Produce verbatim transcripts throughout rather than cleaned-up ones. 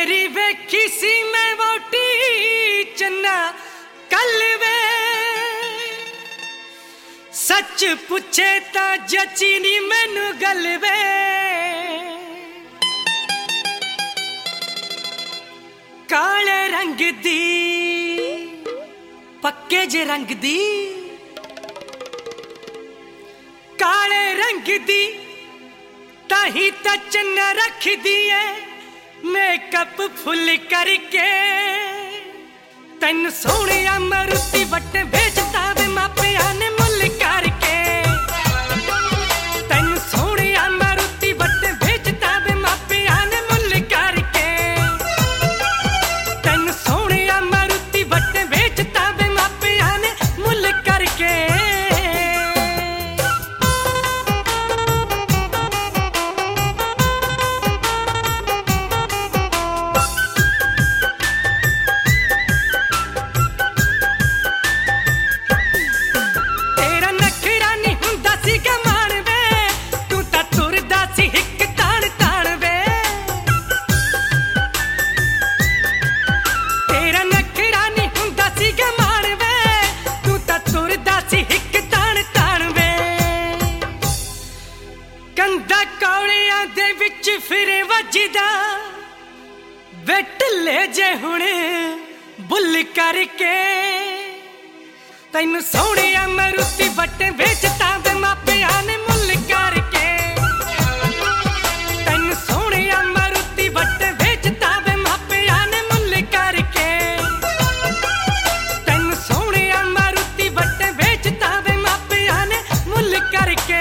तेरी वेखी सी मैं वोटी चन्ना कल वे, सच पूछे ता जची नी मैनू गल वे। काले रंग दी पक्के जे रंग दी, काले रंग दी ताही ता चन्ना रख दिए मेकअप फुल करके। तैनू सोहणिया मारुति वट भेजता वे मापिया ने मुल करके। तैनू सोहणिया मारुति वट भेजता वे मापिया ने मुल करके। तैनू सोहणिया मारुति वट भेजता वे मापिया ने मुल करके। कंधा कौलियां दे विच फिरे वजदा वेट ले जे हुण बुल करके। तैनू सोहणिया मारुति वट भेजता वे मापिया ने मुल करके। तैनू सोहणिया मारुति वट भेजता वे मापिया ने मुल करके। तैनू सोहणिया मारुति वट भेजता वे मापिया ने मुल करके।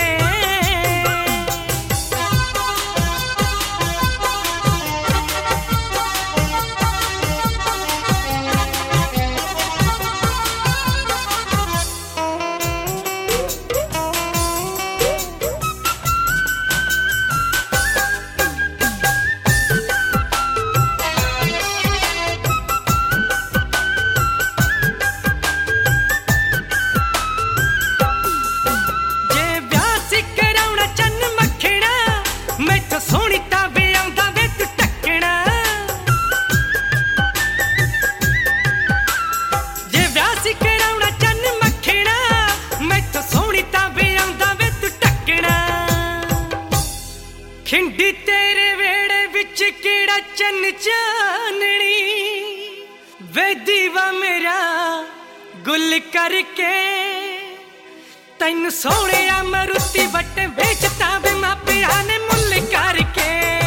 खिंडी तेरे वेड़े विच केड़ा चन्न चाननी वे दीवा मेरा गुल करके। तैनू सोहणिया मारुति वट भेजता वे मापिया ने मुल करके।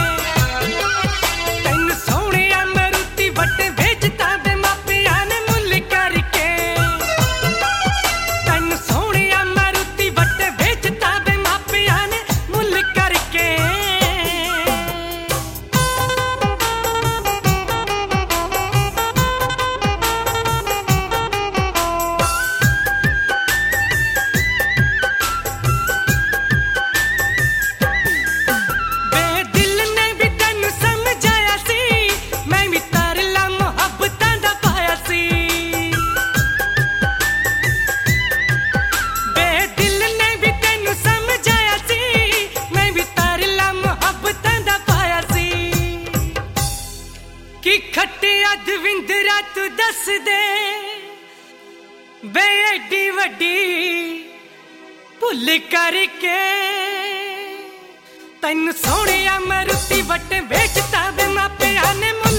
तैनू सोहणिया मारुति वट भेजता वे मापिया ने मुल करके। तैनू सोहणिया मारुति वट भेजता वे मापिया ने मुल करके। कि खटिया दविंदरा तू दस दे बे एडी वड्डी भुल करके। तैनू सोहणिया मारुति वट भेजता वे मापिया ने मुल